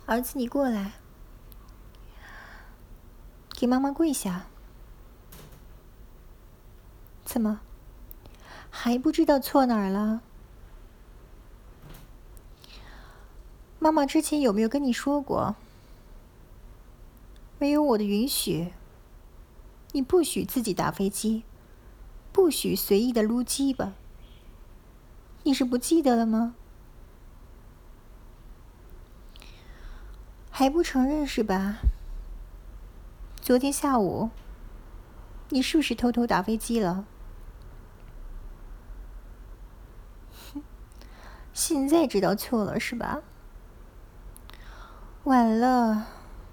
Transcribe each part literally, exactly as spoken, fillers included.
儿子，你过来，给妈妈跪下。怎么，还不知道错哪儿了？妈妈之前有没有跟你说过，没有我的允许，你不许自己打飞机，不许随意的撸鸡巴？你是不记得了吗？还不承认是吧？昨天下午，你是不是偷偷打飞机了？现在知道错了是吧？晚了，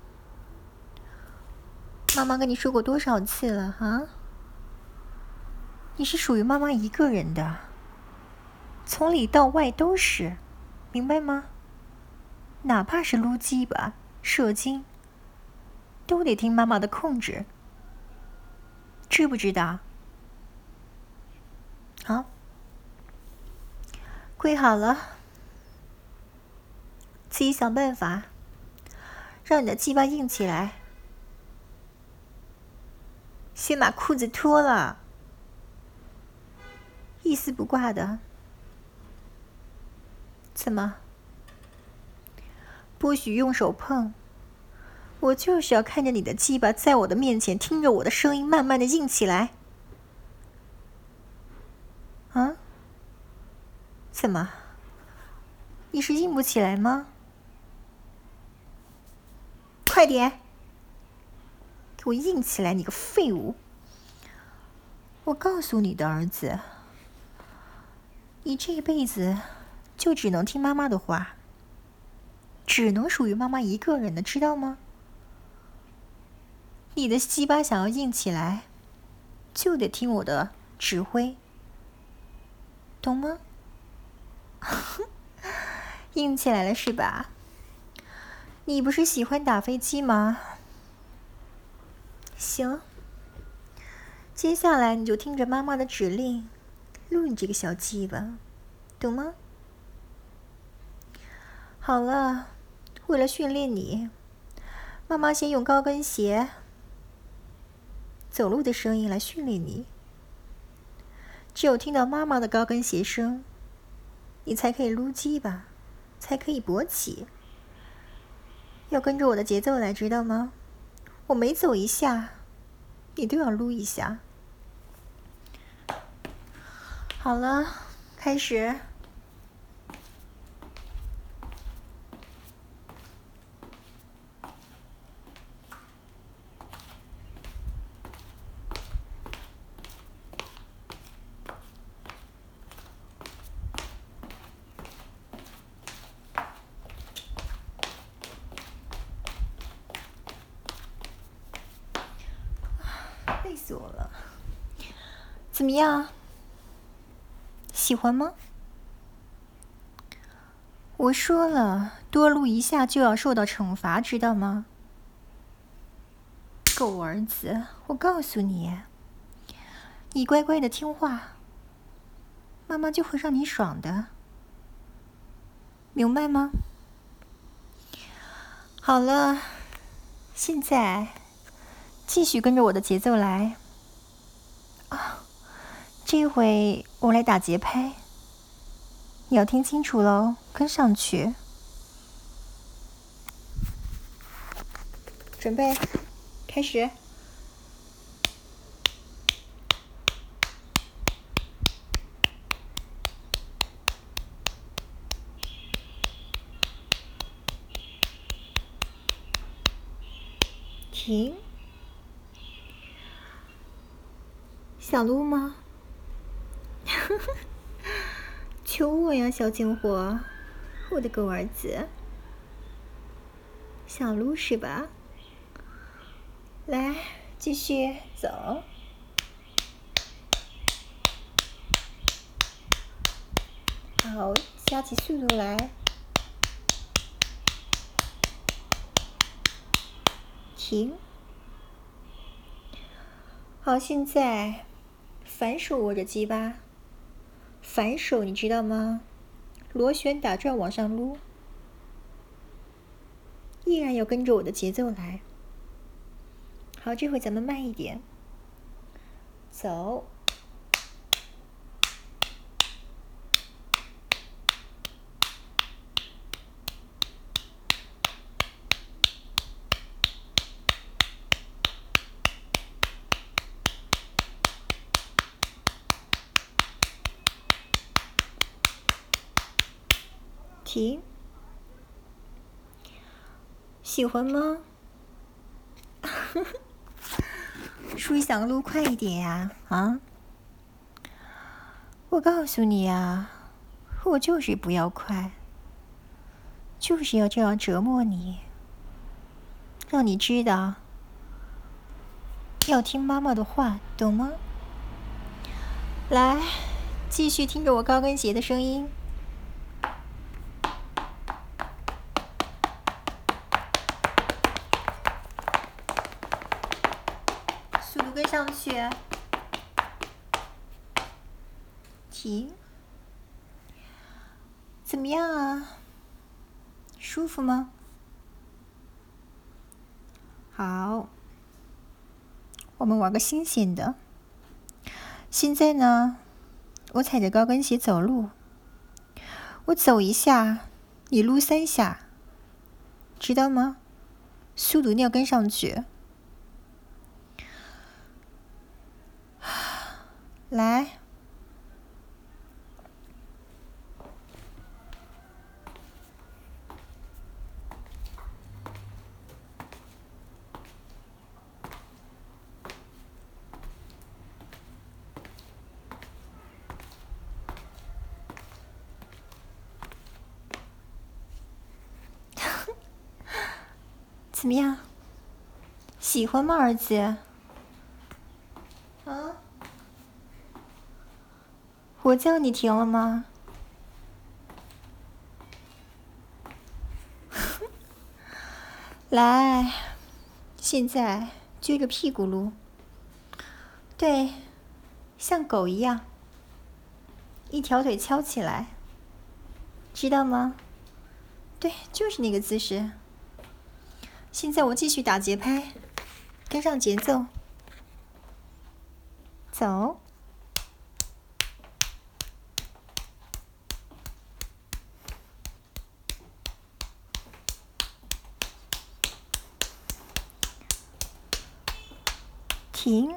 妈妈跟你说过多少次了啊？你是属于妈妈一个人的，从里到外都是，明白吗？哪怕是撸鸡巴、射精，都得听妈妈的控制，知不知道？好，跪好了，自己想办法，让你的鸡巴硬起来。先把裤子脱了，一丝不挂的。怎么？不许用手碰，我就是要看着你的鸡巴在我的面前，听着我的声音慢慢的硬起来。啊？怎么？你是硬不起来吗？快点，给我硬起来，你个废物！我告诉你的儿子，你这辈子就只能听妈妈的话，只能属于妈妈一个人的，知道吗？你的鸡巴想要硬起来，就得听我的指挥，懂吗？硬起来了是吧？你不是喜欢打飞机吗？行，接下来你就听着妈妈的指令，撸你这个小鸡巴，懂吗？好了，为了训练你，妈妈先用高跟鞋走路的声音来训练你。只有听到妈妈的高跟鞋声，你才可以撸鸡巴，才可以勃起。要跟着我的节奏来，知道吗？我每走一下，你都要撸一下。好了，开始。累死我了！怎么样？喜欢吗？我说了，多撸一下就要受到惩罚，知道吗？狗儿子，我告诉你，你乖乖的听话，妈妈就会让你爽的，明白吗？好了，现在继续跟着我的节奏来。啊，这回我来打节拍，你要听清楚喽，跟上去。准备，开始。停。想撸吗？求我呀，小贱货，我的狗儿子。想撸是吧？来，继续走。好，加起速度来。停。好，现在反手握着鸡巴，反手你知道吗？螺旋打转往上撸。 依然要跟着我的节奏来。好，这回咱们慢一点，走。停。喜欢吗？是不是想撸快一点呀？啊？我告诉你啊，我就是不要快，就是要这样折磨你，让你知道要听妈妈的话，懂吗？来，继续听着我高跟鞋的声音。速度跟上去。停。怎么样啊？舒服吗？好，我们玩个新鲜的。现在呢，我踩着高跟鞋走路，我走一下，你撸三下，知道吗？速度一定要跟上去。来。怎么样？喜欢吗，儿子？啊？我叫你停了吗？来，现在撅着屁股撸。对，像狗一样，一条腿翘起来，知道吗？对，就是那个姿势。现在我继续打节拍，跟上节奏，走。停。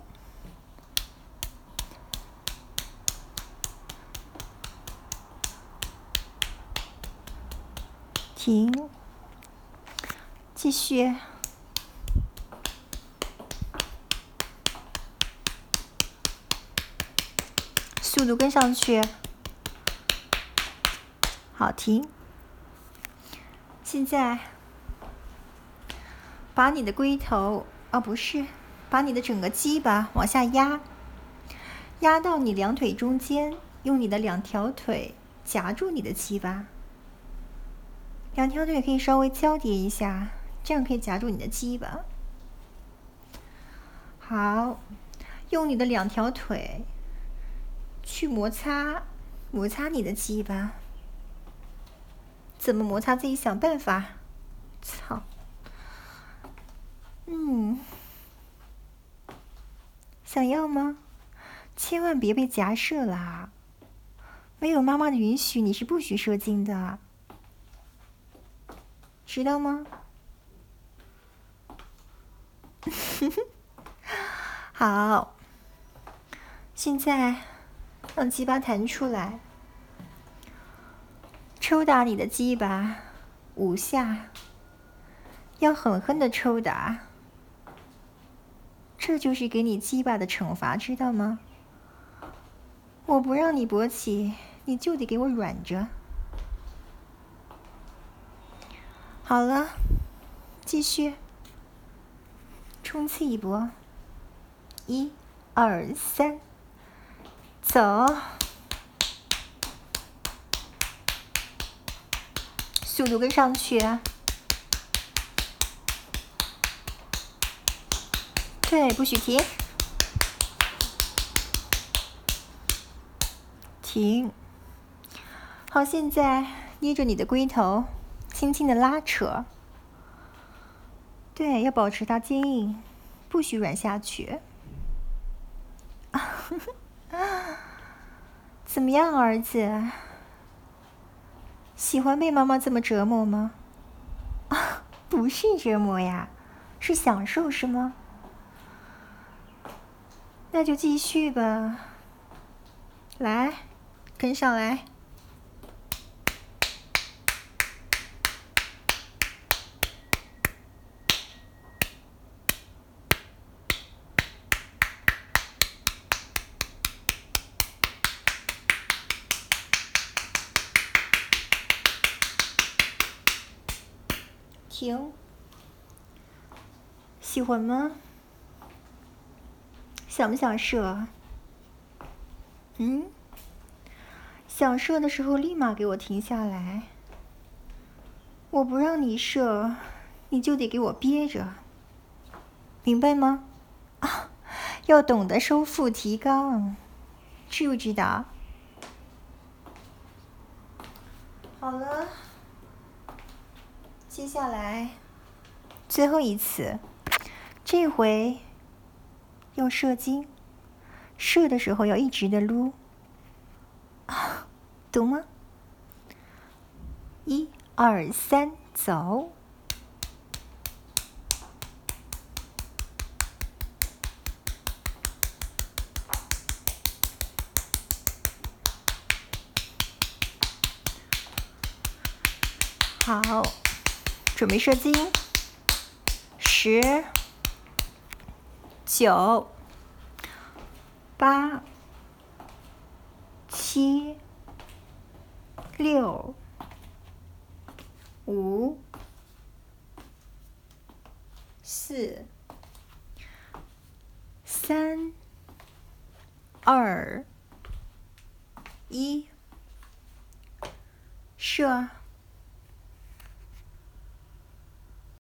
停。继续。速度跟上去。好，停。现在把你的龟头，哦，不是，把你的整个鸡巴往下压，压到你两腿中间，用你的两条腿夹住你的鸡巴，两条腿可以稍微交叠一下，这样可以夹住你的鸡巴。好，用你的两条腿去摩擦，摩擦你的鸡巴。怎么摩擦自己想办法。操。嗯，想要吗？千万别被夹射啦！没有妈妈的允许，你是不许射精的，知道吗？好，现在让鸡巴弹出来，抽打你的鸡巴五下，要狠狠的抽打。这就是给你鸡巴的惩罚，知道吗？我不让你勃起，你就得给我软着。好了，继续，冲刺一波，一、二、三，走，速度跟上去。对，不许停。停。好，现在捏着你的龟头，轻轻的拉扯， 对，要保持它坚硬，不许软下去。怎么样，儿子？喜欢被妈妈这么折磨吗？啊，不是折磨呀，是享受，是吗？那就继续吧。来，跟上来。停。喜欢吗？想不想射？嗯？想射的时候立马给我停下来。我不让你射，你就得给我憋着，明白吗？啊，要懂得收腹提肛，知不知道？好了，接下来最后一次，这回要射精，射的时候要一直的撸，啊，懂吗？一二三，走！好，准备射精。十、九、八、七、六、五、四、三、二、一，射！